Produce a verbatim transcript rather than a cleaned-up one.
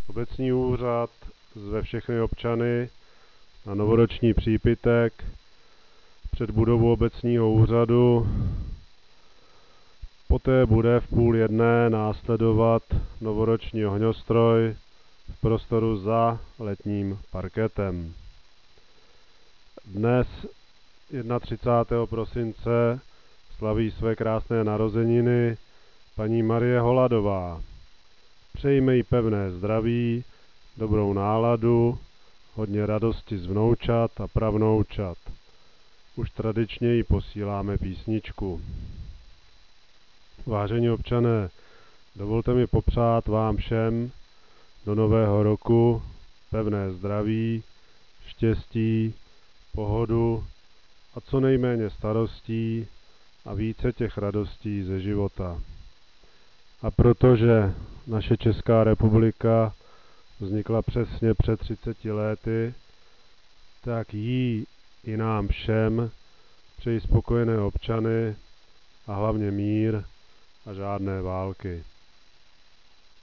Obecní úřad zve všechny občany na novoroční přípitek před budovu obecního úřadu. Poté bude v půl jedné následovat novoroční ohňostroj v prostoru za letním parketem. Dnes třicátého prvního prosince slaví své krásné narozeniny paní Marie Holadová. Přejme jí pevné zdraví, dobrou náladu, hodně radosti z vnoučat a pravnoučat. Už tradičně jí posíláme písničku. Vážení občané, dovolte mi popřát vám všem do nového roku pevné zdraví, štěstí, pohodu a co nejméně starostí a více těch radostí ze života. A protože naše Česká republika vznikla přesně před třiceti lety, tak jí i nám všem přeji spokojené občany a hlavně mír a žádné války.